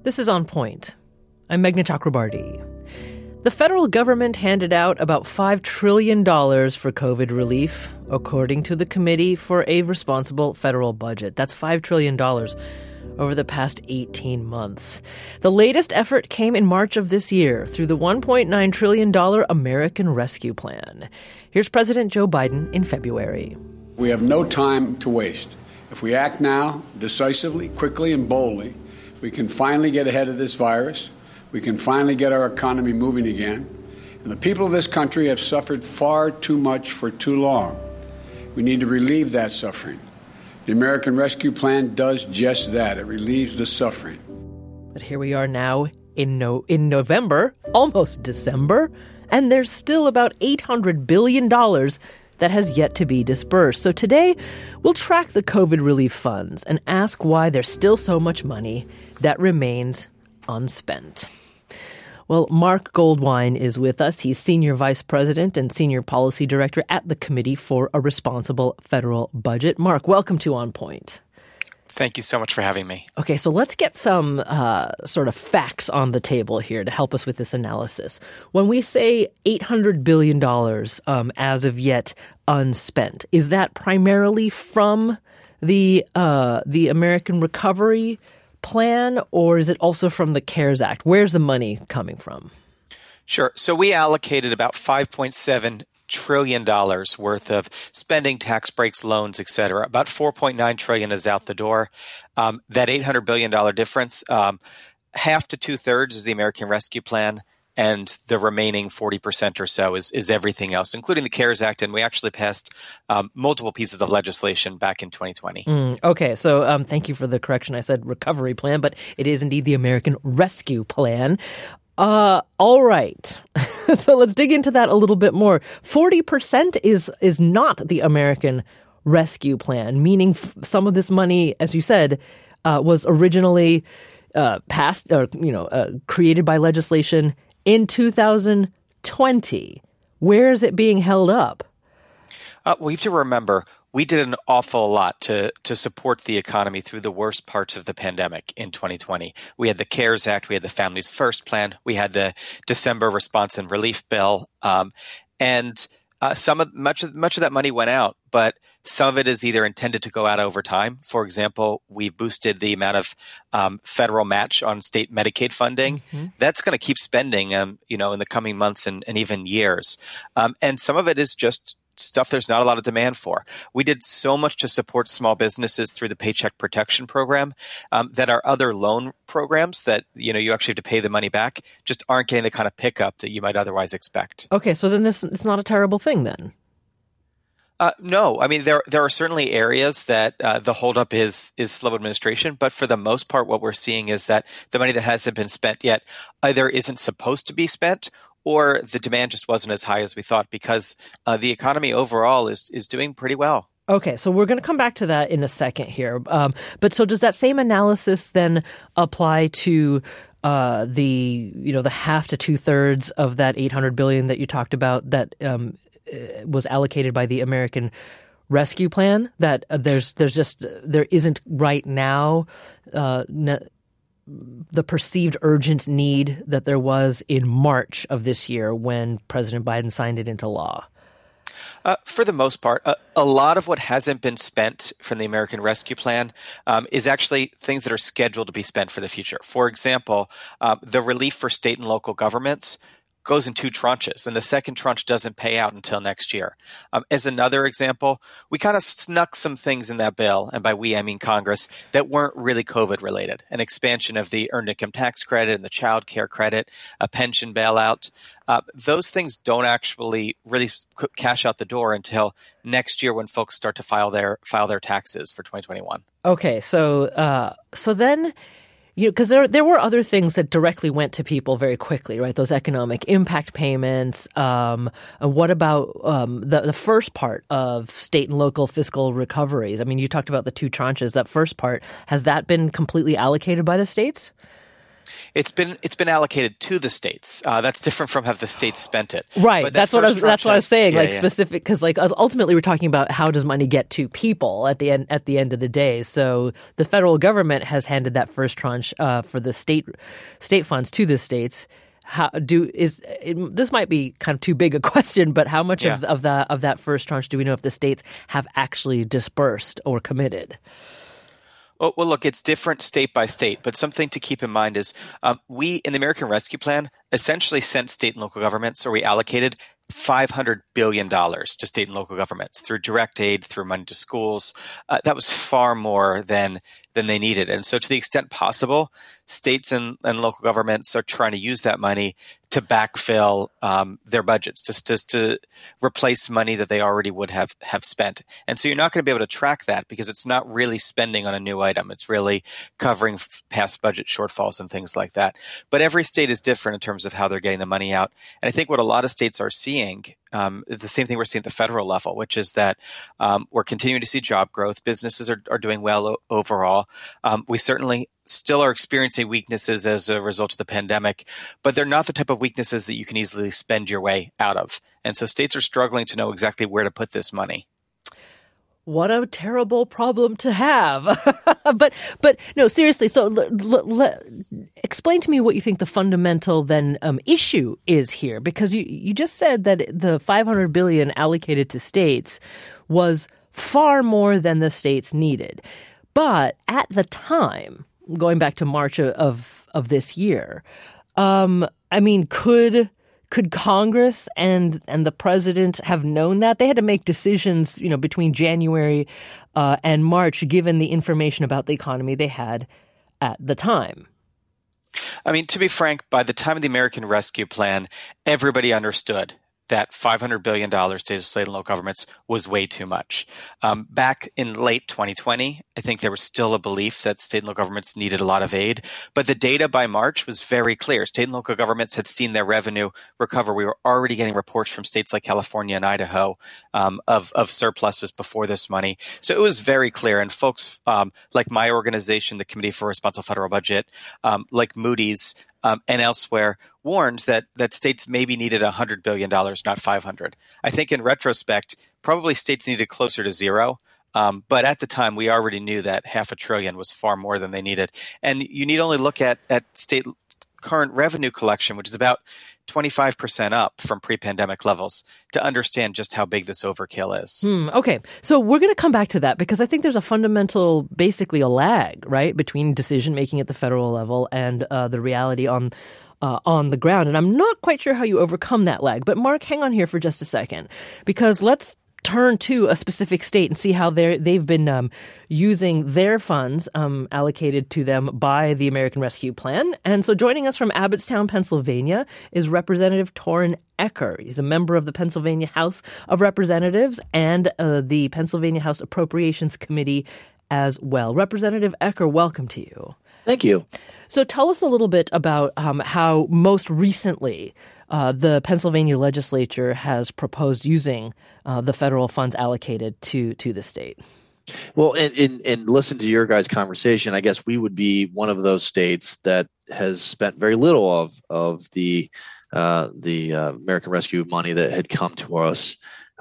This is On Point. I'm Meghna Chakrabarti. The federal government handed out about $5 trillion for COVID relief, according to the Committee for a Responsible Federal Budget. That's $5 trillion over the past 18 months. The latest effort came in March of this year through the $1.9 trillion American Rescue Plan. Here's President Joe Biden in February. We have no time to waste. If we act now, decisively, quickly, and boldly, we can finally get ahead of this virus. We can finally get our economy moving again. And the people of this country have suffered far too much for too long. We need to relieve that suffering. The American Rescue Plan does just that. It relieves the suffering. But here we are now in November, almost December, and there's still about $800 billion that has yet to be dispersed. So today, we'll track the COVID relief funds and ask why there's still so much money that remains unspent. Well, Mark Goldwein is with us. He's Senior Vice President and Senior Policy Director at the Committee for a Responsible Federal Budget. Mark, welcome to On Point. Thank you so much for having me. Okay, so let's get some sort of facts on the table here to help us with this analysis. When we say $800 billion as of yet unspent, is that primarily from the American Recovery Plan, or is it also from the CARES Act? Where's the money coming from? Sure. So we allocated about $5.7 trillion worth of spending, tax breaks, loans, et cetera. About $4.9 trillion is out the door. That $800 billion difference, half to two-thirds is the American Rescue Plan, and the remaining 40% or so is everything else, including the CARES Act. And we actually passed multiple pieces of legislation back in 2020. Okay, so thank you for the correction. I said recovery plan, but it is indeed the American Rescue Plan. All right. So let's dig into that a little bit more. 40% is not the American Rescue Plan, meaning some of this money, as you said, was originally passed or created by legislation in 2020. Where is it being held up? We have to remember, we did an awful lot to support the economy through the worst parts of the pandemic in 2020. We had the CARES Act, we had the Families First Plan, we had the December Response and Relief Bill, and much of that money went out, but some of it is either intended to go out over time. For example, we boosted the amount of federal match on state Medicaid funding. Mm-hmm. That's going to keep spending, in the coming months and even years. And some of it is just stuff there's not a lot of demand for. We did so much to support small businesses through the Paycheck Protection Program that our other loan programs that you actually have to pay the money back just aren't getting the kind of pickup that you might otherwise expect. Okay, so then it's not a terrible thing then. No, I mean there are certainly areas that the holdup is slow administration, but for the most part, what we're seeing is that the money that hasn't been spent yet either isn't supposed to be spent, or the demand just wasn't as high as we thought, because the economy overall is doing pretty well. Okay, so we're going to come back to that in a second here. But so does that same analysis then apply to the half to two-thirds of that $800 billion that you talked about that was allocated by the American Rescue Plan? That there isn't right now the perceived urgent need that there was in March of this year when President Biden signed it into law? For the most part, a lot of what hasn't been spent from the American Rescue Plan is actually things that are scheduled to be spent for the future. For example, the relief for state and local governments goes in two tranches, and the second tranche doesn't pay out until next year. As another example, we kind of snuck some things in that bill, and by we, I mean Congress, that weren't really COVID related. An expansion of the Earned Income Tax Credit and the Child Care Credit, a pension bailout. Those things don't actually really cash out the door until next year when folks start to file their taxes for 2021. Okay, so then because there were other things that directly went to people very quickly, right? Those economic impact payments. What about the first part of state and local fiscal recoveries? I mean, you talked about the two tranches. That first part, has that been completely allocated by the states? It's been allocated to the states. That's different from how the states spent it. Right. But That's what I was saying. Yeah, specific, because ultimately we're talking about how does money get to people at the end of the day. So the federal government has handed that first tranche for the state funds to the states. This might be kind of too big a question, but how much of that first tranche do we know if the states have actually dispersed or committed? Well, look, it's different state by state, but something to keep in mind is we, in the American Rescue Plan, essentially sent state and local governments, or we allocated $500 billion to state and local governments through direct aid, through money to schools. That was far more than they needed. And so to the extent possible, states and local governments are trying to use that money to backfill their budgets, just to replace money that they already would have spent. And so you're not going to be able to track that because it's not really spending on a new item. It's really covering past budget shortfalls and things like that. But every state is different in terms of how they're getting the money out. And I think what a lot of states are seeing, the same thing we're seeing at the federal level, which is that we're continuing to see job growth. Businesses are doing well overall. We certainly still are experiencing weaknesses as a result of the pandemic, but they're not the type of weaknesses that you can easily spend your way out of. And so states are struggling to know exactly where to put this money. What a terrible problem to have. But no, seriously. So explain to me what you think the fundamental then issue is here, because you just said that the $500 billion allocated to states was far more than the states needed. But at the time, going back to March of this year, could Congress and the president have known that? They had to make decisions, between January and March, given the information about the economy they had at the time. To be frank, by the time of the American Rescue Plan, everybody understood that $500 billion to state and local governments was way too much. Back in late 2020, I think there was still a belief that state and local governments needed a lot of aid. But the data by March was very clear. State and local governments had seen their revenue recover. We were already getting reports from states like California and Idaho of surpluses before this money. So it was very clear. And folks like my organization, the Committee for Responsible Federal Budget, like Moody's, and elsewhere, warned that states maybe needed $100 billion, not 500. I think in retrospect, probably states needed closer to zero. But at the time, we already knew that $500 billion was far more than they needed. And you need only look at state current revenue collection, which is about 25% up from pre-pandemic levels, to understand just how big this overkill is. Okay. So we're going to come back to that, because I think there's a fundamental, basically a lag, right, between decision-making at the federal level and the reality on the ground. And I'm not quite sure how you overcome that lag. But Mark, hang on here for just a second, because let's turn to a specific state and see how they've been using their funds allocated to them by the American Rescue Plan. And so joining us from Abbottstown, Pennsylvania, is Representative Torin Ecker. He's a member of the Pennsylvania House of Representatives and the Pennsylvania House Appropriations Committee as well. Representative Ecker, welcome to you. Thank you. So tell us a little bit about how most recently the Pennsylvania legislature has proposed using the federal funds allocated to the state. Well, and listen to your guys' conversation, I guess we would be one of those states that has spent very little of the American Rescue money that had come to us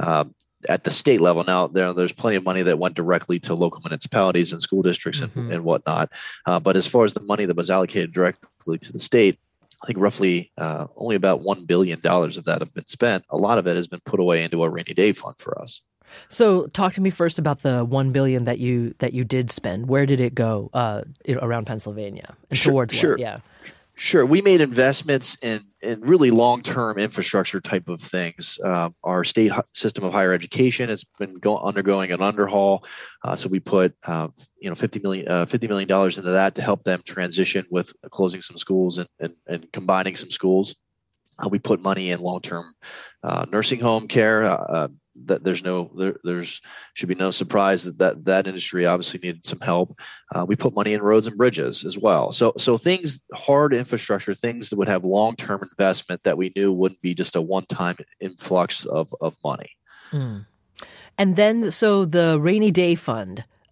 at the state level. Now, there's plenty of money that went directly to local municipalities and school districts and whatnot. But as far as the money that was allocated directly to the state, I think roughly only about $1 billion of that have been spent. A lot of it has been put away into a rainy day fund for us. So talk to me first about the $1 billion that you did spend. Where did it go around Pennsylvania and towards what? Yeah. Sure. We made investments in really long-term infrastructure type of things. Our state system of higher education has been undergoing an underhaul. So we put $50 million into that to help them transition with closing some schools and combining some schools. We put money in long-term nursing home care. That there should be no surprise that industry obviously needed some help. We put money in roads and bridges as well. So things, hard infrastructure, things that would have long-term investment that we knew wouldn't be just a one-time influx of money. And then, so the rainy day fund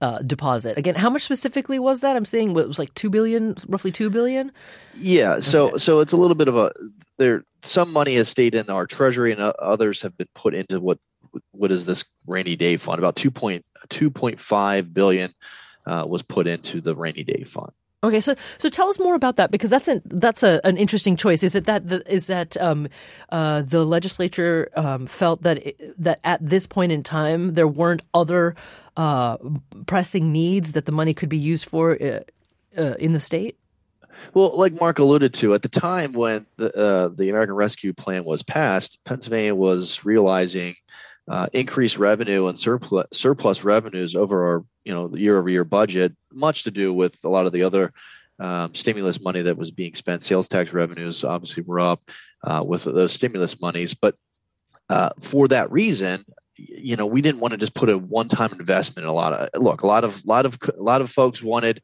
deposit. Again, how much specifically was that? I'm saying it was like $2 billion, roughly $2 billion. Yeah. So it's a little bit of some money has stayed in our treasury and others have been put into what is this rainy day fund. About 2.5 billion was put into the rainy day fund. Okay, so tell us more about that, because that's an interesting choice. Is it that the legislature felt that at this point in time there weren't other pressing needs that the money could be used for in the state? Well, like Mark alluded to, at the time when the American Rescue Plan was passed, Pennsylvania was realizing increased revenue and surplus revenues over our the year-over-year budget, much to do with a lot of the other stimulus money that was being spent. Sales tax revenues obviously were up with those stimulus monies, but for that reason, we didn't want to just put a one-time investment in a lot of folks wanted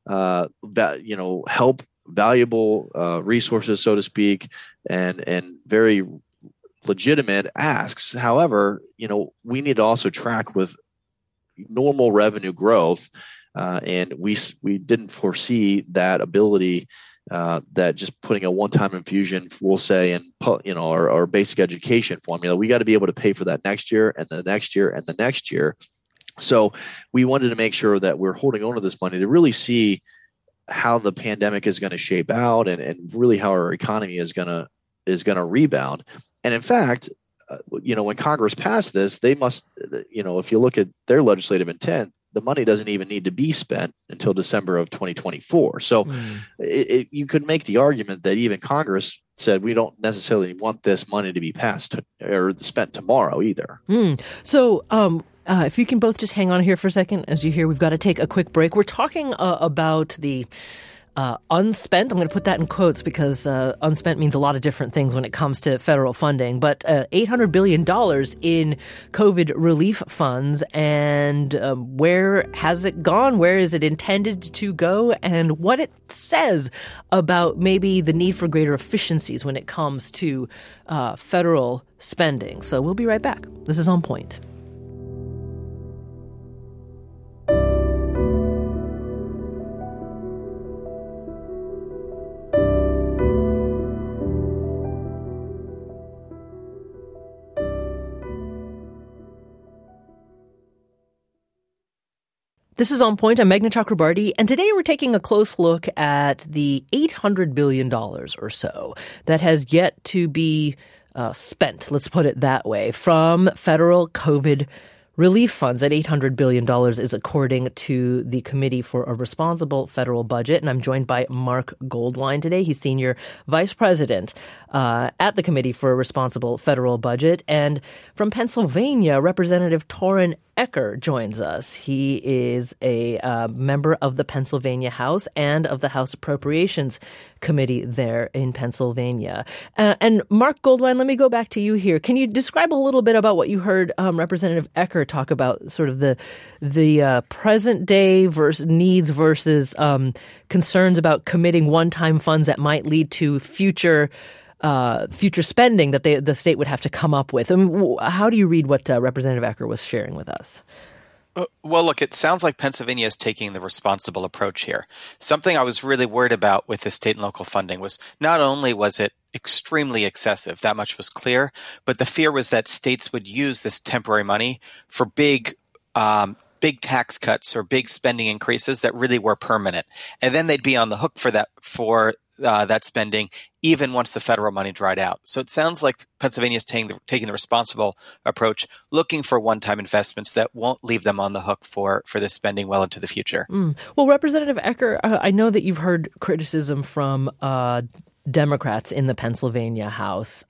help, valuable resources, so to speak, and very legitimate asks. However, we need to also track with normal revenue growth, and we didn't foresee that ability that just putting a one-time infusion, we'll say, in our basic education formula, we got to be able to pay for that next year and the next year and the next year. So we wanted to make sure that we're holding on to this money to really see how the pandemic is going to shape out and really how our economy is going to rebound. And in fact, when Congress passed this, they must, if you look at their legislative intent, the money doesn't even need to be spent until December of 2024. So you could make the argument that even Congress said we don't necessarily want this money to be passed or spent tomorrow either. So if you can both just hang on here for a second, as you hear, we've got to take a quick break. We're talking about the unspent. I'm going to put that in quotes because unspent means a lot of different things when it comes to federal funding. But $800 billion in COVID relief funds. And where has it gone? Where is it intended to go? And what it says about maybe the need for greater efficiencies when it comes to federal spending. So we'll be right back. This is On Point. This is On Point. I'm Meghna Chakrabarti, and today we're taking a close look at the $800 billion or so that has yet to be spent, let's put it that way, from federal COVID relief funds. That $800 billion is according to the Committee for a Responsible Federal Budget, and I'm joined by Mark Goldwein today. He's Senior Vice President at the Committee for a Responsible Federal Budget. And from Pennsylvania, Representative Torin Ecker joins us. He is a member of the Pennsylvania House and of the House Appropriations Committee there in Pennsylvania. And Mark Goldwein, let me go back to you here. Can you describe a little bit about what you heard Representative Ecker talk about, sort of the present day needs versus concerns about committing one-time funds that might lead to future spending that the state would have to come up with? I mean, how do you read what Representative Ecker was sharing with us? Well, look, it sounds like Pennsylvania is taking the responsible approach here. Something I was really worried about with the state and local funding was not only was it extremely excessive, that much was clear, but the fear was that states would use this temporary money for big tax cuts or big spending increases that really were permanent. And then they'd be on the hook for that spending even once the federal money dried out. So it sounds like Pennsylvania is taking the responsible approach, looking for one-time investments that won't leave them on the hook for this spending well into the future. Well, Representative Ecker, I know that you've heard criticism from Democrats in the Pennsylvania House.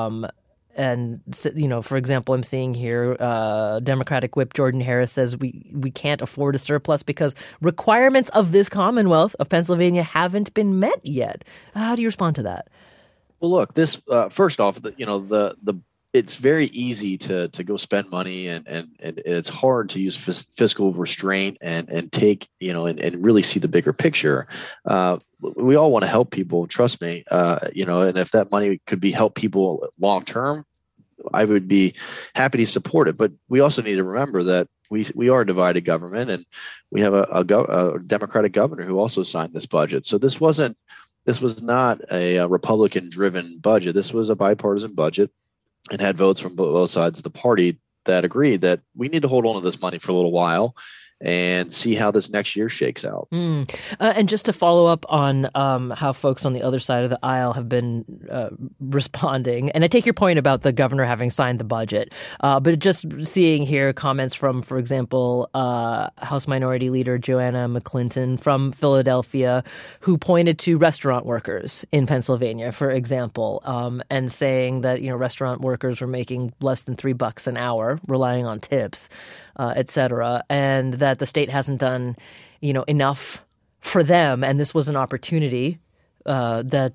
And, for example, I'm seeing here Democratic Whip Jordan Harris says we can't afford a surplus because requirements of this Commonwealth of Pennsylvania haven't been met yet. How do you respond to that? Well, look, this first off, it's very easy to go spend money and it's hard to use fiscal restraint and take, and really see the bigger picture. We all want to help people, trust me, and if that money could be help people long term, I would be happy to support it. But we also need to remember that we are a divided government, and we have a Democratic governor who also signed this budget. So this was not a Republican-driven budget. This was a bipartisan budget and had votes from both sides of the party that agreed that we need to hold on to this money for a little while and see how this next year shakes out. And just to follow up on how folks on the other side of the aisle have been responding, and I take your point about the governor having signed the budget, but just seeing here comments from, for example, House Minority Leader Joanna McClinton from Philadelphia, who pointed to restaurant workers in Pennsylvania, for example, and saying that, restaurant workers were making less than $3 an hour, relying on tips, et cetera, and that the state hasn't done, enough for them, and this was an opportunity that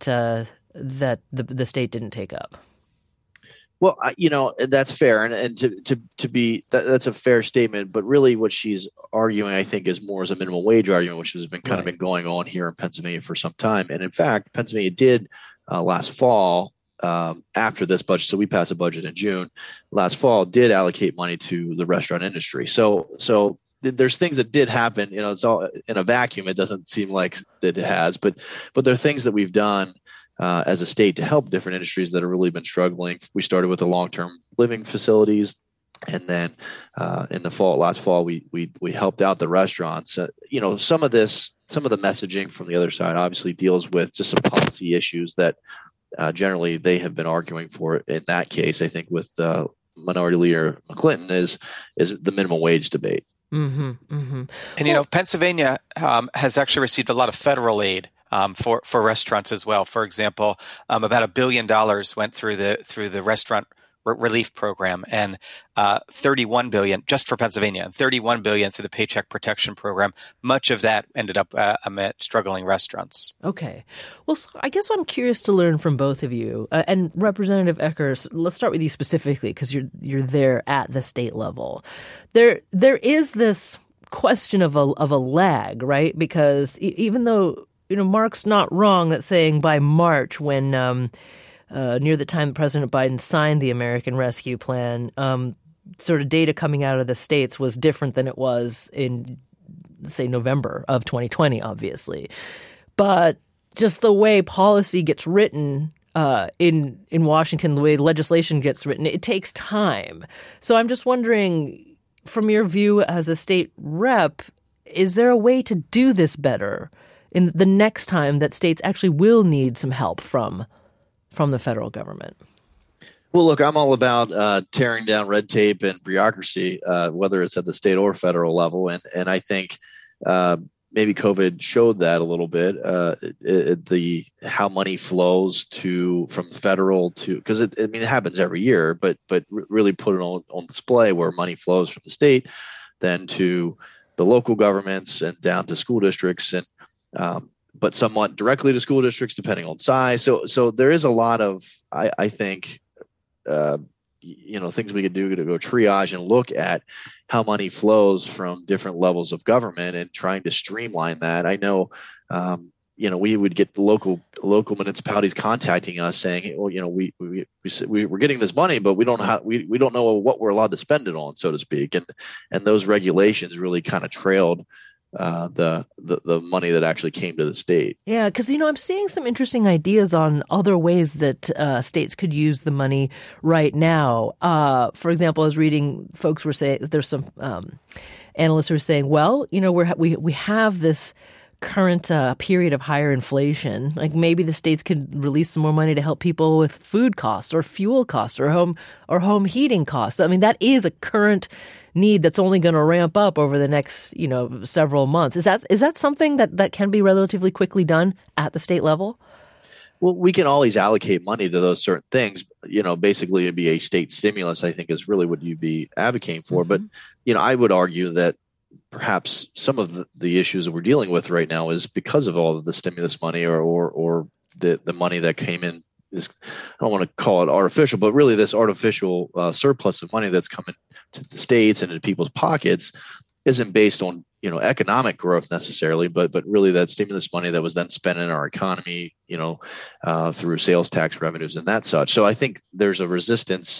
the state didn't take up. Well, that's fair, and to be that's a fair statement. But really, what she's arguing, I think, is more as a minimum wage argument, which has been kind of been going on here in Pennsylvania for some time. And in fact, Pennsylvania did last fall. After this budget, so we passed a budget in June last fall, did allocate money to the restaurant industry. So there's things that did happen. It's all in a vacuum. It doesn't seem like it has, but there are things that we've done as a state to help different industries that have really been struggling. We started with the long-term living facilities, and then in the last fall, we helped out the restaurants. Some of the messaging from the other side obviously deals with just some policy issues that. Generally, they have been arguing for. In that case, I think with Minority Leader McClinton is the minimum wage debate. And Pennsylvania has actually received a lot of federal aid for restaurants as well. For example, about $1 billion went through the restaurant relief program, and $31 billion just for Pennsylvania, and $31 billion through the Paycheck Protection Program. Much of that ended up amid struggling restaurants. Okay. Well, so I guess I'm curious to learn from both of you. And Representative Eckers, let's start with you specifically, because you're there at the state level. There is this question of a lag, right? Because even though Mark's not wrong that saying by March, when near the time President Biden signed the American Rescue Plan, sort of data coming out of the states was different than it was in, say, November of 2020, obviously. But just the way policy gets written in Washington, the way legislation gets written, it takes time. So I'm just wondering, from your view as a state rep, is there a way to do this better in the next time that states actually will need some help from the federal government? Well, look, I'm all about tearing down red tape and bureaucracy, whether it's at the state or federal level. And I think maybe COVID showed that a little bit, how money flows from federal to, because it happens every year, but really put it on display where money flows from the state, then to the local governments and down to school districts, and but somewhat directly to school districts, depending on size. So there is a lot of, I think, things we could do to go triage and look at how money flows from different levels of government and trying to streamline that. I know, we would get local municipalities contacting us saying, well, we're getting this money, but we don't know what we're allowed to spend it on, so to speak. And those regulations really kind of trailed the money that actually came to the state. Yeah, because I'm seeing some interesting ideas on other ways that states could use the money right now. For example, I was reading, folks were saying there's some analysts who are saying, well, we have this current period of higher inflation. Like maybe the states could release some more money to help people with food costs or fuel costs or home heating costs. I mean, that is a current need that's only going to ramp up over the next, several months. Is that something that can be relatively quickly done at the state level? Well, we can always allocate money to those certain things. Basically it'd be a state stimulus, I think, is really what you'd be advocating for. Mm-hmm. But, I would argue that perhaps some of the issues that we're dealing with right now is because of all of the stimulus money or the money that came in. I don't want to call it artificial, but really this artificial surplus of money that's coming to the states and into people's pockets isn't based on economic growth necessarily, but really that stimulus money that was then spent in our economy, through sales tax revenues and that such. So I think there's a resistance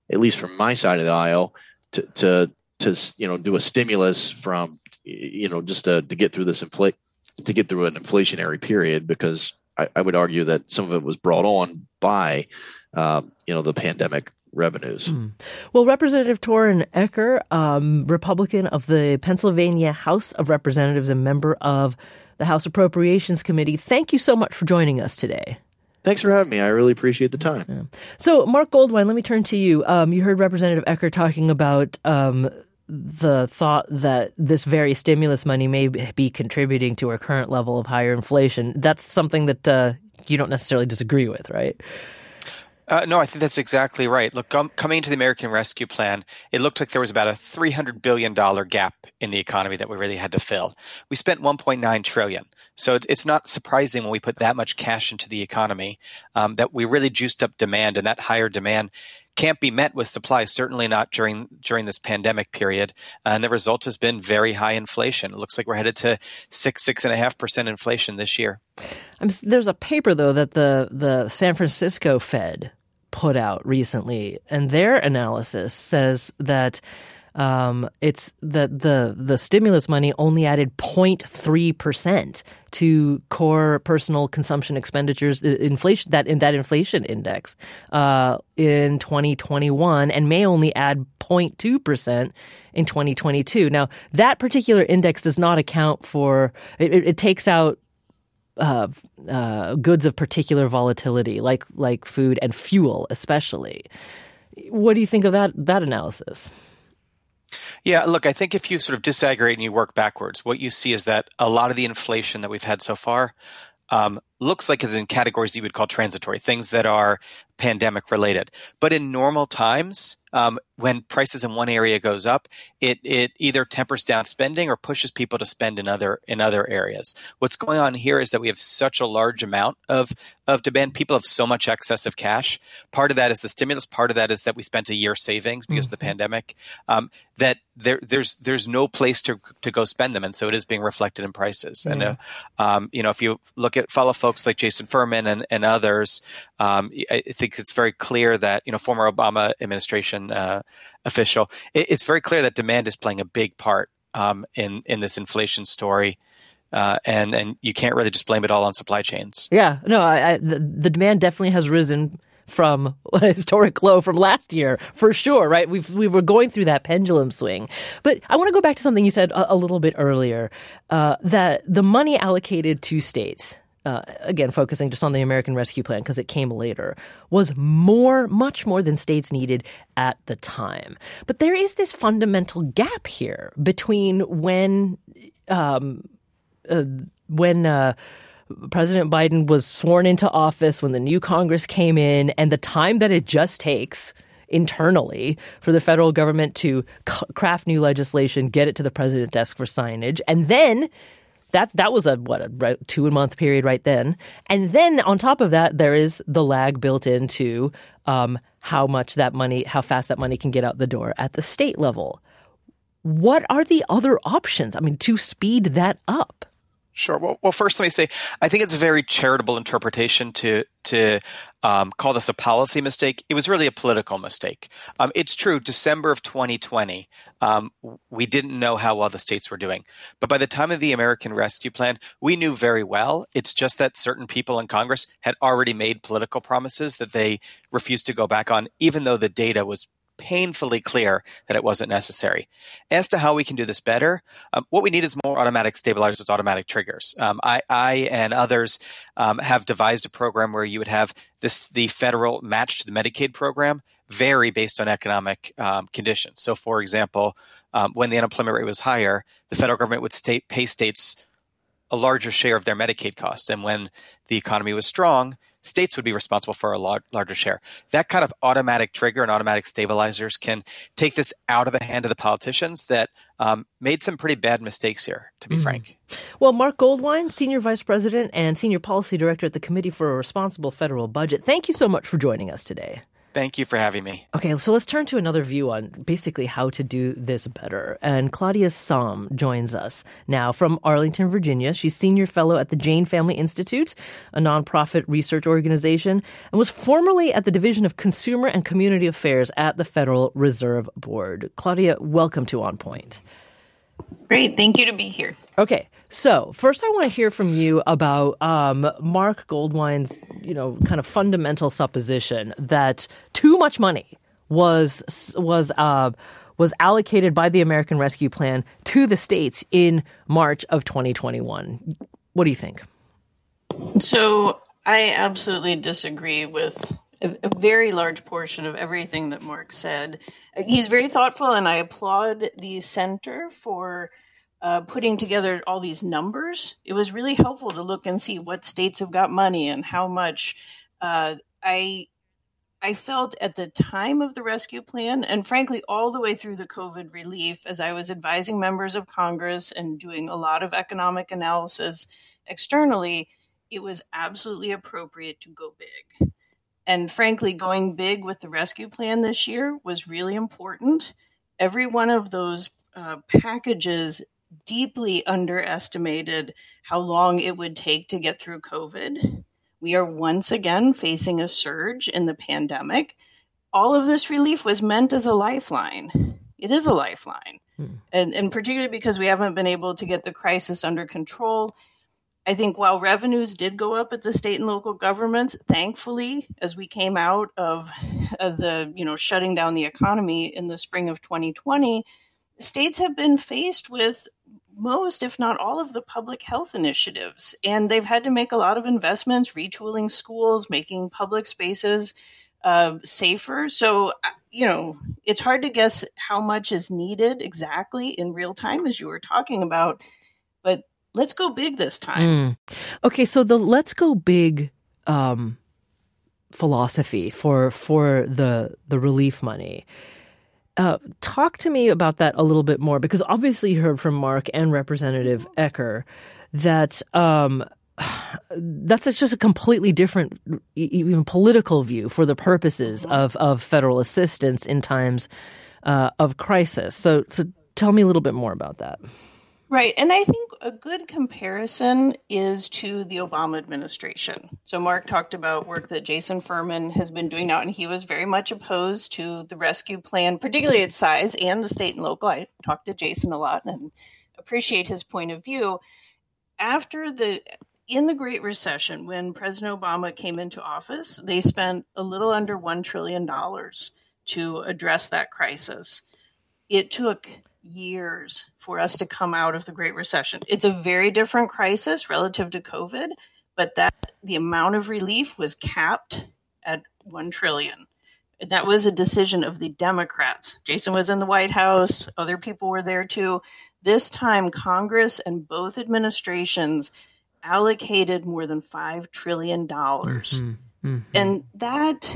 at least from my side of the aisle, to do a stimulus from just to get through this to get through an inflationary period, because I would argue that some of it was brought on by the pandemic revenues. Well, Representative Torin Ecker, Republican of the Pennsylvania House of Representatives and member of the House Appropriations Committee, thank you so much for joining us today. Thanks for having me. I really appreciate the time. Yeah. So, Mark Goldwein, let me turn to you. You heard Representative Ecker talking about the thought that this very stimulus money may be contributing to our current level of higher inflation. That's something that you don't necessarily disagree with, right? No, I think that's exactly right. Look, coming into the American Rescue Plan, it looked like there was about a $300 billion gap in the economy that we really had to fill. We spent $1.9 trillion. So it's not surprising when we put that much cash into the economy that we really juiced up demand, and that higher demand can't be met with supply, certainly not during this pandemic period. And the result has been very high inflation. It looks like we're headed to 6.5% inflation this year. There's a paper, though, that the San Francisco Fed put out recently, and their analysis says that it's that the stimulus money only added 0.3% to core personal consumption expenditures, inflation that inflation index in 2021, and may only add 0.2% in 2022. Now, that particular index does not account for it takes out goods of particular volatility, like food and fuel, especially. What do you think of that analysis? Yeah, look, I think if you sort of disaggregate and you work backwards, what you see is that a lot of the inflation that we've had so far looks like it's in categories you would call transitory, things that are pandemic related. But in normal times, when prices in one area goes up, it either tempers down spending or pushes people to spend in other areas. What's going on here is that we have such a large amount of demand. People have so much excess of cash. Part of that is the stimulus. Part of that is that we spent a year savings because of the pandemic. That there's no place to go spend them, and so it is being reflected in prices. And if you follow folks like Jason Furman and others, I think it's very clear that former Obama administration official, it's very clear that demand is playing a big part in this inflation story. And you can't really just blame it all on supply chains. Yeah, no, the demand definitely has risen from a historic low from last year, for sure, right? We were going through that pendulum swing. But I want to go back to something you said a little bit earlier, that the money allocated to states, again, focusing just on the American Rescue Plan because it came later, was much more than states needed at the time. But there is this fundamental gap here between when President Biden was sworn into office, when the new Congress came in, and the time that it just takes internally for the federal government to craft new legislation, get it to the president's desk for signage, and then that was a 2-month period right then. And then on top of that, there is the lag built into how fast that money can get out the door at the state level. What are the other options? To speed that up? Sure. Well, first let me say, I think it's a very charitable interpretation to call this a policy mistake. It was really a political mistake. It's true, December of 2020, we didn't know how well the states were doing. But by the time of the American Rescue Plan, we knew very well. It's just that certain people in Congress had already made political promises that they refused to go back on, even though the data was painfully clear that it wasn't necessary. As to how we can do this better, what we need is more automatic stabilizers, automatic triggers. I and others have devised a program where you would have the federal match to the Medicaid program vary based on economic conditions. So, for example, when the unemployment rate was higher, the federal government would pay states a larger share of their Medicaid costs. And when the economy was strong, states would be responsible for a larger share. That kind of automatic trigger and automatic stabilizers can take this out of the hand of the politicians that made some pretty bad mistakes here, to be frank. Well, Mark Goldwein, Senior Vice President and Senior Policy Director at the Committee for a Responsible Federal Budget, thank you so much for joining us today. Thank you for having me. Okay, so let's turn to another view on basically how to do this better. And Claudia Sahm joins us now from Arlington, Virginia. She's senior fellow at the Jane Family Institute, a nonprofit research organization, and was formerly at the Division of Consumer and Community Affairs at the Federal Reserve Board. Claudia, welcome to On Point. Great. Thank you to be here. Okay. So first I want to hear from you about Mark Goldwine's, kind of fundamental supposition that too much money was allocated by the American Rescue Plan to the states in March of 2021. What do you think? So I absolutely disagree with a very large portion of everything that Mark said. He's very thoughtful, and I applaud the center for putting together all these numbers. It was really helpful to look and see what states have got money and how much. I felt at the time of the rescue plan, and frankly, all the way through the COVID relief, as I was advising members of Congress and doing a lot of economic analysis externally, it was absolutely appropriate to go big. And frankly, going big with the rescue plan this year was really important. Every one of those packages deeply underestimated how long it would take to get through COVID. We are once again facing a surge in the pandemic. All of this relief was meant as a lifeline. It is a lifeline. And particularly because we haven't been able to get the crisis under control. I think while revenues did go up at the state and local governments, thankfully, as we came out of the shutting down the economy in the spring of 2020, states have been faced with most, if not all, of the public health initiatives. And they've had to make a lot of investments, retooling schools, making public spaces safer. So, it's hard to guess how much is needed exactly in real time, as you were talking about. But let's go big this time. Okay, so the let's go big philosophy for the relief money. Talk to me about that a little bit more, because obviously you heard from Mark and Representative Ecker that that's just a completely different, even political view for the purposes of federal assistance in times of crisis. So tell me a little bit more about that. Right. And I think a good comparison is to the Obama administration. So Mark talked about work that Jason Furman has been doing now, and he was very much opposed to the rescue plan, particularly its size and the state and local. I talked to Jason a lot and appreciate his point of view. In the Great Recession, when President Obama came into office, they spent a little under $1 trillion to address that crisis. It took years for us to come out of the Great Recession. It's a very different crisis relative to COVID, but the amount of relief was capped at $1 trillion. And that was a decision of the Democrats. Jason was in the White House. Other people were there too. This time, Congress and both administrations allocated more than $5 trillion. And that,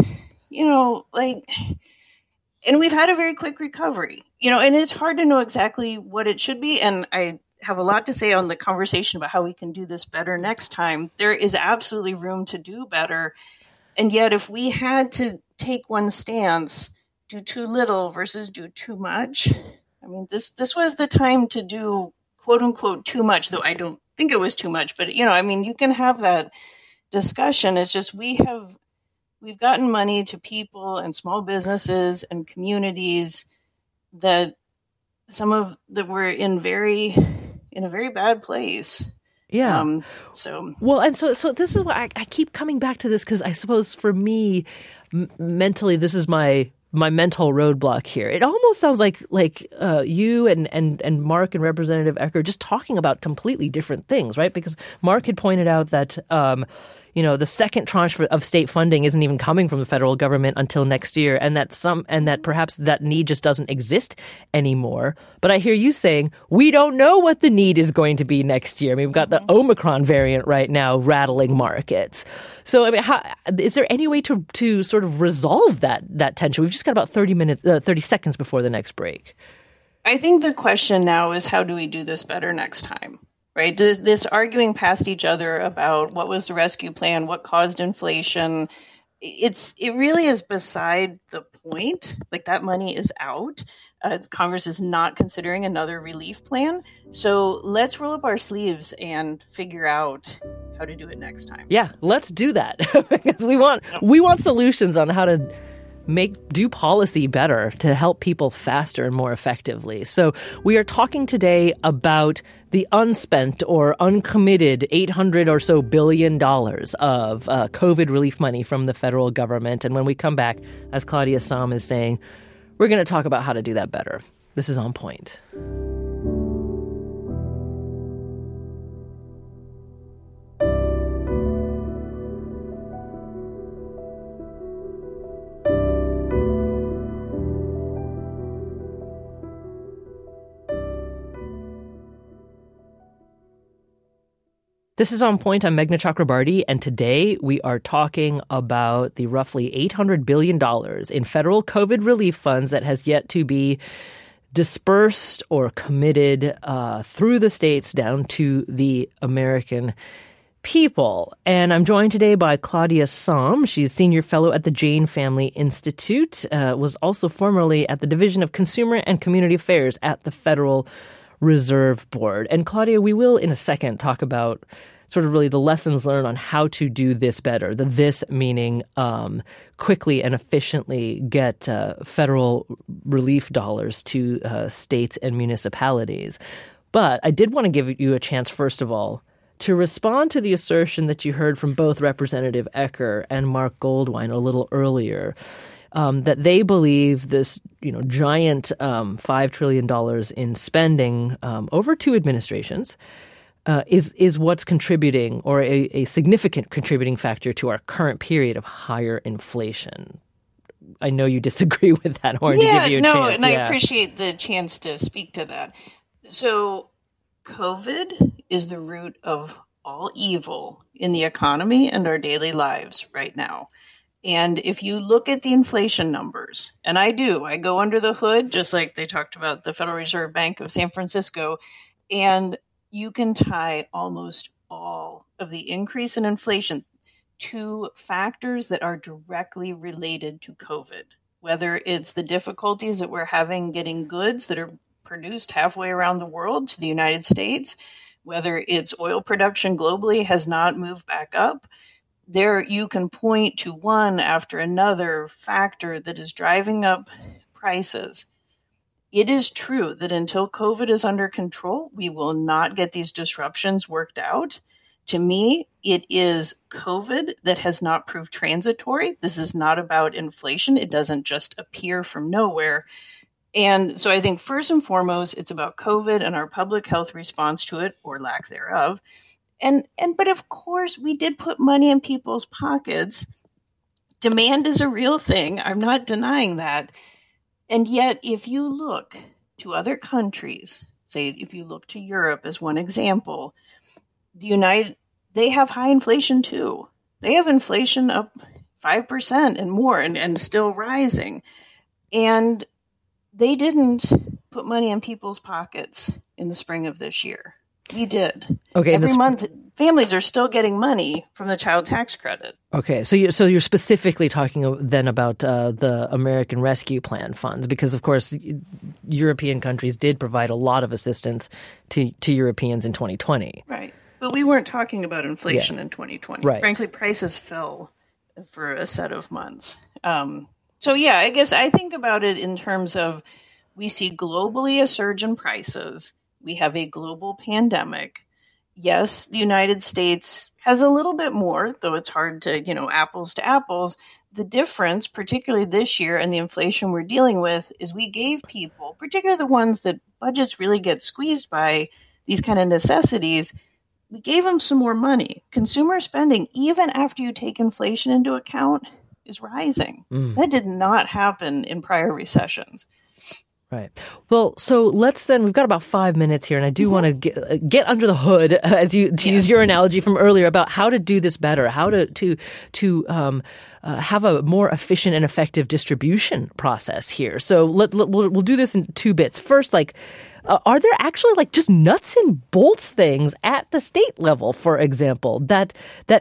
and we've had a very quick recovery, and it's hard to know exactly what it should be. And I have a lot to say on the conversation about how we can do this better next time. There is absolutely room to do better. And yet, if we had to take one stance, do too little versus do too much, this was the time to do, quote unquote, too much, though I don't think it was too much. But, you can have that discussion. It's just we've gotten money to people and small businesses and communities that were in a very bad place. Yeah. So this is why I keep coming back to this, because I suppose for me, mentally, this is my mental roadblock here. It almost sounds like you and Mark and Representative Ecker just talking about completely different things, right? Because Mark had pointed out that the second tranche of state funding isn't even coming from the federal government until next year, and that perhaps that need just doesn't exist anymore. But I hear you saying we don't know what the need is going to be next year. We've got the Omicron variant right now rattling markets. So is there any way to sort of resolve that tension? We've just got about 30 seconds before the next break. I think the question now is, how do we do this better next time? Right? This arguing past each other about what was the rescue plan, what caused inflation, it really is beside the point. Like, that money is out. Congress is not considering another relief plan. So let's roll up our sleeves and figure out how to do it next time. Yeah, let's do that because we want solutions on how to do policy better to help people faster and more effectively. So we are talking today about the unspent or uncommitted $800 or so billion of COVID relief money from the federal government. And when we come back, as Claudia Sahm is saying, we're going to talk about how to do that better. This is On Point. This is On Point. I'm Meghna Chakrabarti, and today we are talking about the roughly $800 billion in federal COVID relief funds that has yet to be dispersed or committed through the states down to the American people. And I'm joined today by Claudia Sahm. She's Senior Fellow at the Jane Family Institute, was also formerly at the Division of Consumer and Community Affairs at the Federal Reserve Board. And Claudia, we will in a second talk about sort of really the lessons learned on how to do this better. The this meaning quickly and efficiently get federal relief dollars to states and municipalities. But I did want to give you a chance, first of all, to respond to the assertion that you heard from both Representative Ecker and Mark Goldwein a little earlier, that they believe this, giant $5 trillion in spending over two administrations is what's contributing, or a significant contributing factor to our current period of higher inflation. I know you disagree with that. I wanted to give you a chance. And I appreciate the chance to speak to that. So COVID is the root of all evil in the economy and our daily lives right now. And if you look at the inflation numbers, and I go under the hood, just like they talked about the Federal Reserve Bank of San Francisco, and you can tie almost all of the increase in inflation to factors that are directly related to COVID, whether it's the difficulties that we're having getting goods that are produced halfway around the world to the United States, whether it's oil production globally has not moved back up. There you can point to one after another factor that is driving up prices. It is true that until COVID is under control, we will not get these disruptions worked out. To me, it is COVID that has not proved transitory. This is not about inflation. It doesn't just appear from nowhere. And so I think first and foremost, it's about COVID and our public health response to it, or lack thereof. But of course, we did put money in people's pockets. Demand is a real thing. I'm not denying that. And yet, if you look to other countries, say if you look to Europe as one example, they have high inflation too. They have inflation up 5% and more and still rising. And they didn't put money in people's pockets in the spring of this year. We did. Okay, every month, families are still getting money from the child tax credit. Okay, so you're specifically talking then about the American Rescue Plan funds, because of course European countries did provide a lot of assistance to Europeans in 2020. Right, but we weren't talking about inflation in 2020. Right. Frankly, prices fell for a set of months. So yeah, I guess I think about it in terms of we see globally a surge in prices. We have a global pandemic. Yes, the United States has a little bit more, though it's hard to, apples to apples. The difference, particularly this year and the inflation we're dealing with, is we gave people, particularly the ones that budgets really get squeezed by these kind of necessities, we gave them some more money. Consumer spending, even after you take inflation into account, is rising. That did not happen in prior recessions. Right. Well, so we've got about 5 minutes here, and I do want to get under the hood, to use your analogy from earlier, about how to do this better, how to have a more efficient and effective distribution process here. So we'll do this in two bits. First, are there actually like just nuts and bolts things at the state level, for example, that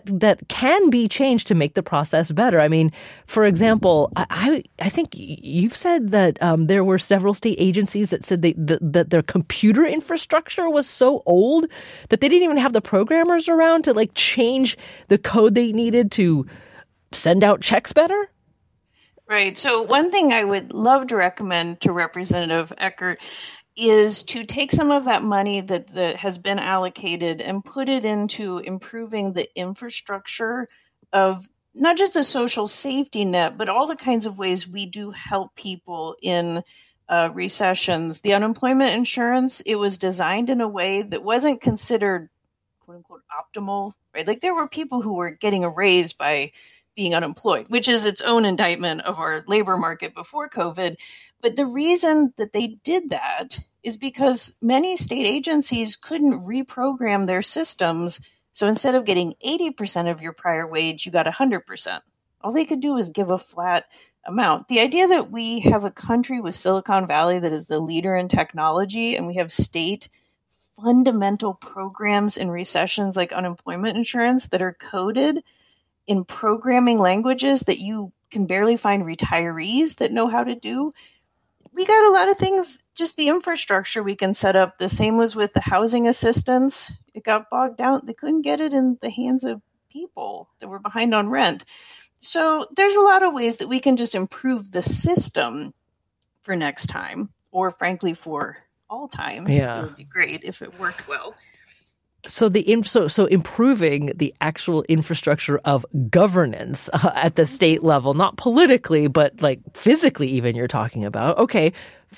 can be changed to make the process better? I mean, for example, I think you've said that there were several state agencies that said that their computer infrastructure was so old that they didn't even have the programmers around to like change the code they needed to send out checks better. Right. So one thing I would love to recommend to Representative Eckert is to take some of that money that has been allocated and put it into improving the infrastructure of not just a social safety net, but all the kinds of ways we do help people in recessions. The unemployment insurance, it was designed in a way that wasn't considered, quote unquote, optimal, right? Like there were people who were getting a raise by being unemployed, which is its own indictment of our labor market before COVID. But the reason that they did that is because many state agencies couldn't reprogram their systems. So instead of getting 80% of your prior wage, you got 100%. All they could do was give a flat amount. The idea that we have a country with Silicon Valley that is the leader in technology, and we have state fundamental programs in recessions like unemployment insurance that are coded in programming languages that you can barely find retirees that know how to do. We got a lot of things, just the infrastructure we can set up. The same was with the housing assistance. It got bogged down. They couldn't get it in the hands of people that were behind on rent. So there's a lot of ways that we can just improve the system for next time, or frankly, for all times. Yeah. It would be great if it worked well. So so improving the actual infrastructure of governance at the state level, not politically, but like physically even you're talking about. Okay,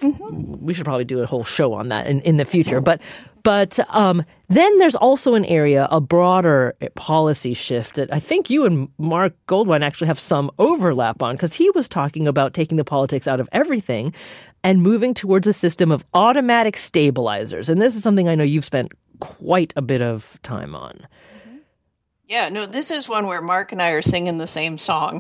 we should probably do a whole show on that in the future. But then there's also an area, a broader policy shift that I think you and Mark Goldwein actually have some overlap on, because he was talking about taking the politics out of everything and moving towards a system of automatic stabilizers. And this is something I know you've spent quite a bit of time on. Yeah, no, this is one where Mark and I are singing the same song.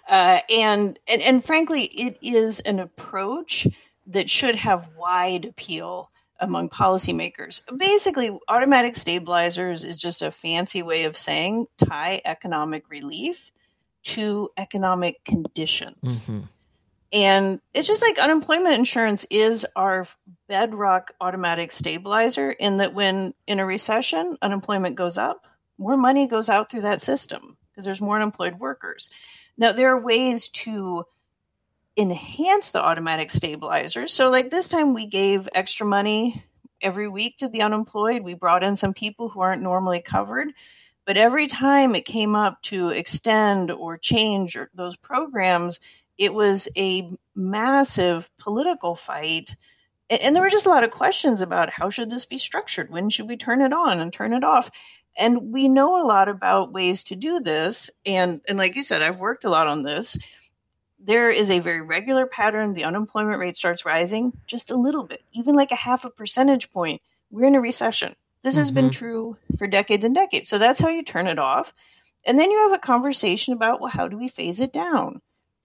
And frankly, it is an approach that should have wide appeal among policymakers. Basically, automatic stabilizers is just a fancy way of saying tie economic relief to economic conditions. Mm-hmm. And it's just like unemployment insurance is our bedrock automatic stabilizer, in that when in a recession, unemployment goes up, more money goes out through that system because there's more unemployed workers. Now, there are ways to enhance the automatic stabilizers. So like this time we gave extra money every week to the unemployed. We brought in some people who aren't normally covered. But every time it came up to extend or change those programs, it was a massive political fight. And there were just a lot of questions about how should this be structured? When should we turn it on and turn it off? And we know a lot about ways to do this. And like you said, I've worked a lot on this. There is a very regular pattern. The unemployment rate starts rising just a little bit, even like a 0.5 percentage point. We're in a recession. This has been true for decades and decades. So that's how you turn it off. And then you have a conversation about, well, how do we phase it down?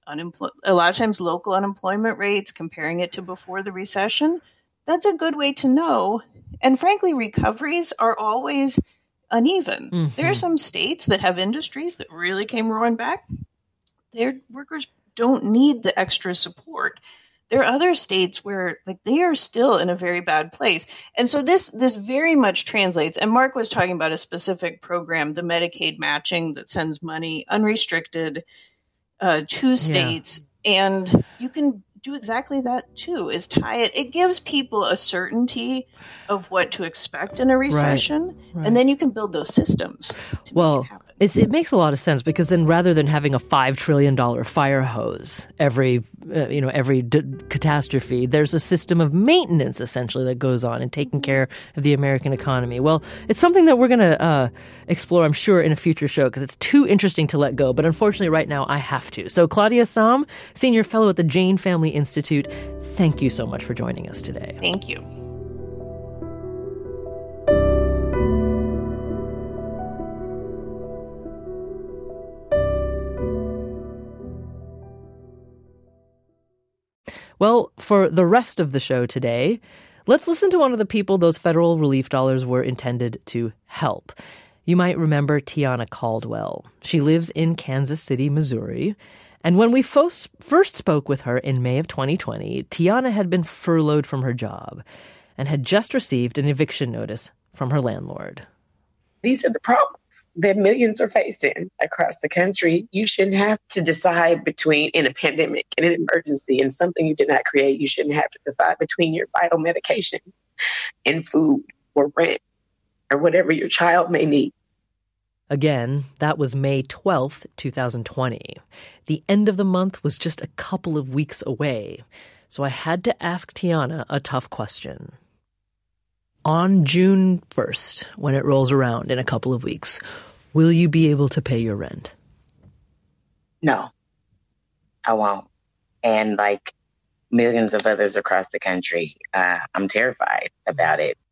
A lot of times local unemployment rates, comparing it to before the recession, that's a good way to know. And frankly, recoveries are always uneven. Mm-hmm. There are some states that have industries that really came roaring back. Their workers don't need the extra support. There are other states where like they are still in a very bad place. And so this very much translates. And Mark was talking about a specific program, the Medicaid matching, that sends money unrestricted to states. Yeah. And you can do exactly that too, is tie it. It gives people a certainty of what to expect in a recession. Right. And then you can build those systems to make it happen. It makes a lot of sense, because then rather than having a $5 trillion fire hose every catastrophe, there's a system of maintenance essentially that goes on and taking care of the American economy. Well, it's something that we're going to explore, I'm sure, in a future show, because it's too interesting to let go. But unfortunately, right now, I have to. So Claudia Sahm, Senior Fellow at the Jane Family Institute, thank you so much for joining us today. Thank you. Well, for the rest of the show today, Let's listen to one of the people those federal relief dollars were intended to help. You might remember Tiana Caldwell. She lives in Kansas City, Missouri. And when we first spoke with her in May of 2020, Tiana had been furloughed from her job and had just received an eviction notice from her landlord. These are the problems that millions are facing across the country. You shouldn't have to decide between, in a pandemic, in an emergency, and something you did not create, you shouldn't have to decide between your vital medication and food or rent or whatever your child may need. Again, that was May 12th, 2020. The end of the month was just a couple of weeks away, so I had to ask Tiana a tough question. On June 1st, when it rolls around in a couple of weeks, will you be able to pay your rent? No, I won't. And like millions of others across the country, I'm terrified about it.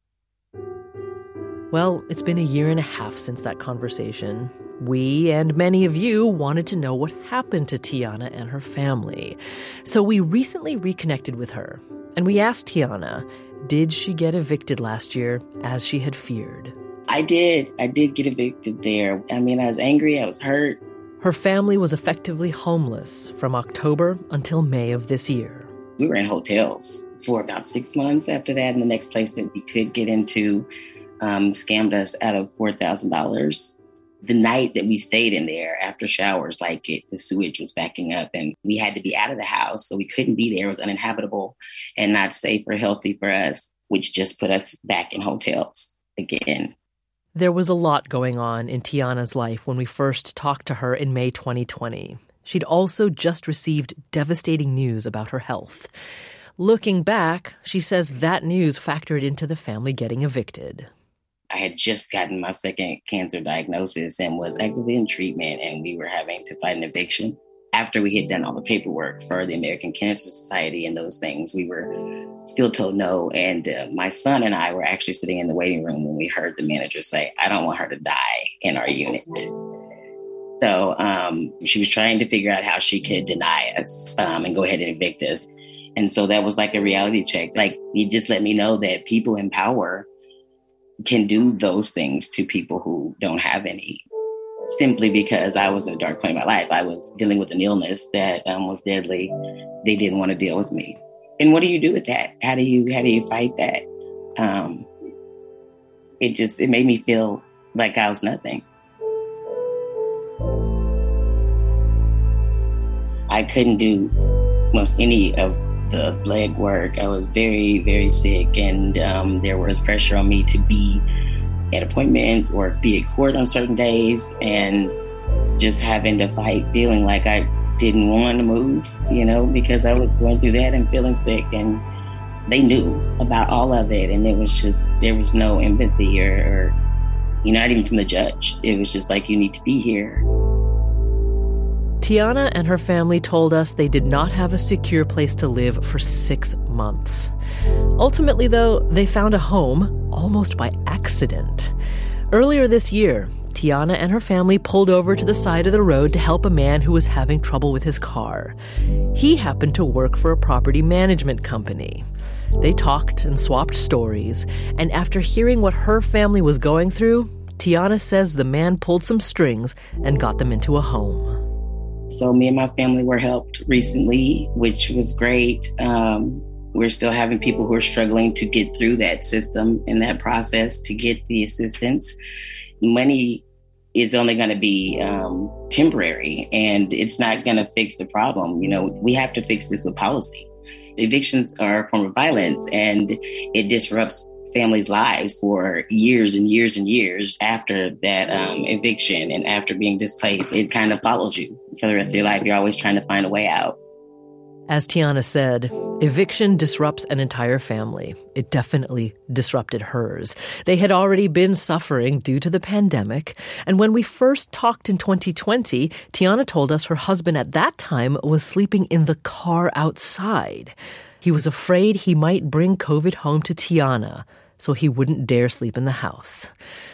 Well, it's been a year and a half since that conversation. We and many of you wanted to know what happened to Tiana and her family. So we recently reconnected with her, and we asked Tiana, did she get evicted last year as she had feared? I did get evicted there. I mean, I was angry, I was hurt. Her family was effectively homeless from October until May of this year. We were in hotels for about 6 months after that, and the next place that we could get into scammed us out of $4,000. The night that we stayed in there after showers, the sewage was backing up and we had to be out of the house. So we couldn't be there. It was uninhabitable and not safe or healthy for us, which just put us back in hotels again. There was a lot going on in Tiana's life when we first talked to her in May 2020. She'd also just received devastating news about her health. Looking back, she says that news factored into the family getting evicted. I had just gotten my second cancer diagnosis and was actively in treatment, and we were having to fight an eviction. After we had done all the paperwork for the American Cancer Society and those things, we were still told no. And my son and I were actually sitting in the waiting room when we heard the manager say, I don't want her to die in our unit. So she was trying to figure out how she could deny us and go ahead and evict us. And so that was like a reality check. It just let me know that people in power can do those things to people who don't have any, simply because I was in a dark point in my life. I was dealing with an illness that was deadly. They didn't want to deal with me. And what do you do with that? How do you fight that? It made me feel like I was nothing. I couldn't do most any of the leg work. I was very, very sick, and there was pressure on me to be at appointments or be at court on certain days, and just having to fight, feeling like I didn't want to move, because I was going through that and feeling sick, and they knew about all of it, and it was just, there was no empathy or not even from the judge. It was just like, you need to be here. Tiana and her family told us they did not have a secure place to live for 6 months. Ultimately, though, they found a home almost by accident. Earlier this year, Tiana and her family pulled over to the side of the road to help a man who was having trouble with his car. He happened to work for a property management company. They talked and swapped stories, and after hearing what her family was going through, Tiana says the man pulled some strings and got them into a home. So me and my family were helped recently, which was great. We're still having people who are struggling to get through that system and that process to get the assistance. Money is only going to be temporary, and it's not going to fix the problem. We have to fix this with policy. Evictions are a form of violence, and it disrupts families' lives for years and years and years after that eviction and after being displaced. It kind of follows you for the rest of your life. You're always trying to find a way out. As Tiana said, eviction disrupts an entire family. It definitely disrupted hers. They had already been suffering due to the pandemic, and when we first talked in 2020, Tiana told us her husband at that time was sleeping in the car outside. He was afraid he might bring COVID home to Tiana, so he wouldn't dare sleep in the house.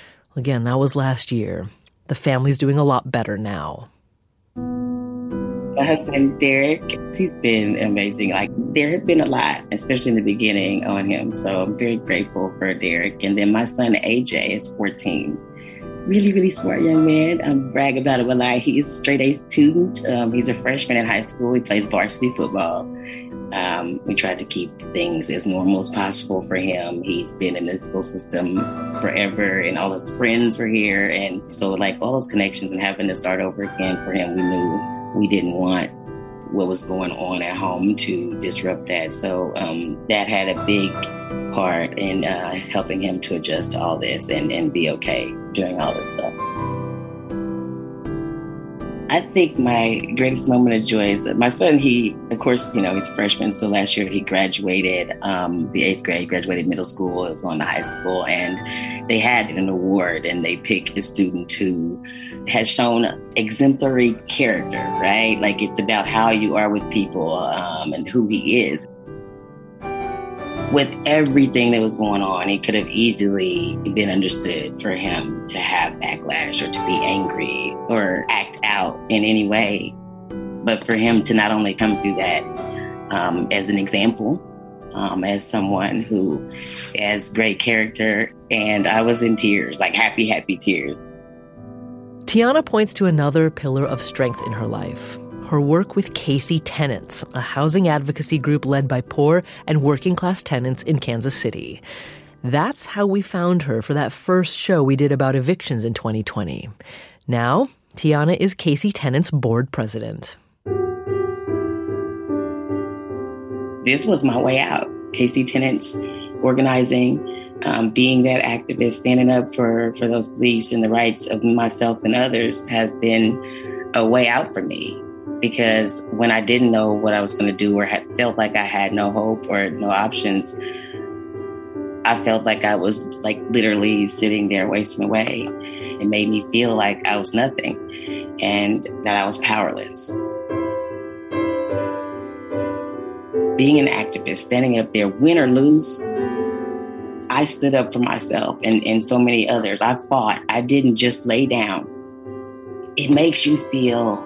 Again, that was last year. The family's doing a lot better now. My husband, Derek, he's been amazing. Like, there had been a lot, especially in the beginning, on him. So I'm very grateful for Derek. And then my son, AJ, is 14. Really, really smart young man. I brag about it a lot. He is a straight A student. He's a freshman in high school. He plays varsity football. We tried to keep things as normal as possible for him. He's been in the school system forever, and all of his friends were here. And so, like, all those connections and having to start over again for him, we knew we didn't want what was going on at home to disrupt that. So that had a big part in helping him to adjust to all this and be okay during all this stuff. I think my greatest moment of joy is that my son, he, of course, he's a freshman. So last year he graduated the 8th grade, graduated middle school, was going to high school, and they had an award, and they picked a student who has shown exemplary character, right? Like, it's about how you are with people and who he is. With everything that was going on, it could have easily been understood for him to have backlash or to be angry or act out in any way. But for him to not only come through that as an example, as someone who has great character, and I was in tears, like happy, happy tears. Tiana points to another pillar of strength in her life: her work with KC Tenants, a housing advocacy group led by poor and working-class tenants in Kansas City. That's how we found her for that first show we did about evictions in 2020. Now, Tiana is KC Tenants board president. This was my way out. KC Tenants, organizing, being that activist, standing up for those beliefs and the rights of myself and others has been a way out for me. Because when I didn't know what I was going to do or felt like I had no hope or no options, I felt like I was like literally sitting there wasting away. It made me feel like I was nothing and that I was powerless. Being an activist, standing up there, win or lose, I stood up for myself and so many others. I fought. I didn't just lay down. It makes you feel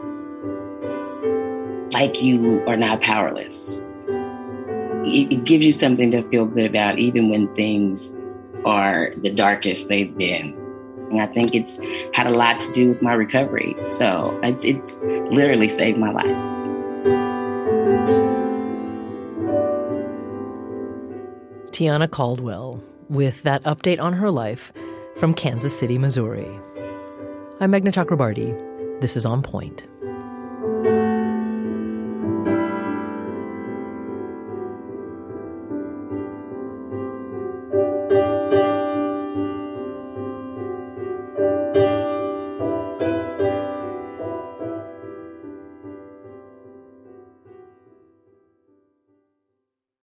like you are not powerless. It gives you something to feel good about, even when things are the darkest they've been. And I think it's had a lot to do with my recovery. So it's literally saved my life. Tiana Caldwell with that update on her life from Kansas City, Missouri. I'm Meghna Chakrabarti. This is On Point.